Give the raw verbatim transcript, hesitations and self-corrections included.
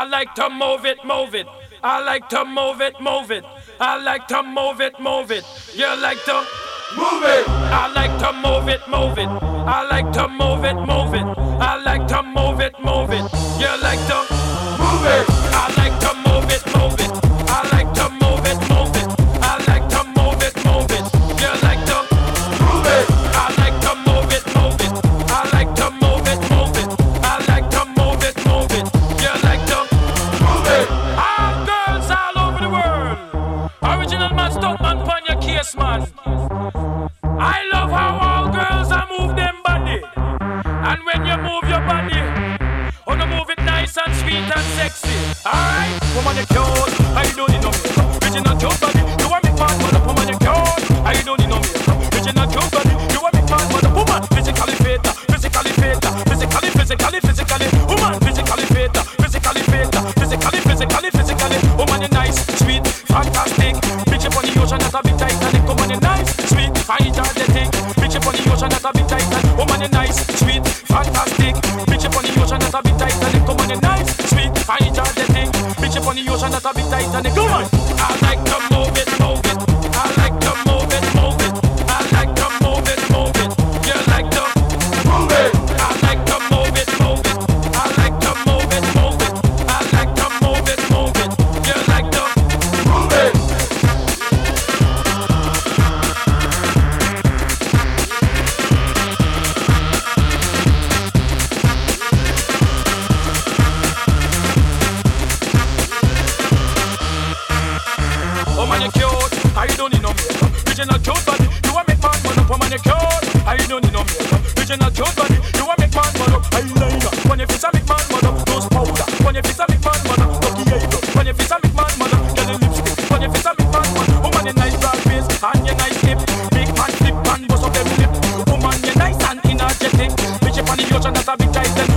I like to move it, move it. I like to move it, move it. I like to move it, move it. You like to move it. I like to move it, move it. I like to move it, move it. I like to move it, move it. You like to move it. I like to move it, move it. I like to move it, move it. I like to move it, move it. You like to move it. I like to move it, move it. I like to move it, move it. I like to move it, move it. You like to move it. All girls all over the world. Original man, stunt man, pon your case, man. I love how all girls are move them body. And when you move your body, oh, you move it nice and sweet and sexy. Alright, woman, you cute. I don't need no makeup. Original cute body. You want me fat, mother, woman, you cute. I don't need no makeup. Original cute body. You want me fat, mother, woman. Physically fit, physically fit, physically, physically, physically. Woman, physically fit, physically fit, physically, physically, physically. Woman, you nice, sweet, fantastic. Bitch up on the ocean, that's a bit Titanic. Woman, you nice, sweet, fine, energetic. Bitch up on the ocean, that's a bit Titanic. Woman, you nice, sweet, fantastic. Bitch up on the ocean, that's a bit Titanic. Woman, you nice, sweet, fine, energetic. Bitch up on the ocean, that's a bit Titanic. Come on. I like to move it, move it. I like to move it, move it. I like to move it, move it. You like to move it. I like to move it, move it. I like to move it, move it. I like to move it, move it. You like to move it. Oh man, you cute. I don't need no makeup. Original cute body. You want make man man up. Oh man, you cute. I don't need no makeup. Original cute body. You want make man man up. Eyeliner. When your face a make man man up. Nose powder. When your face a make man man up. Lucky eyebrow. When your face a make man man up. Get a lipstick. When your face a make man man up. Oh man, you nice broad face and you nice lip. Make man flip and bust up them lip. Oh man, you nice and energetic. Bitch up on the ocean, that's a big tight.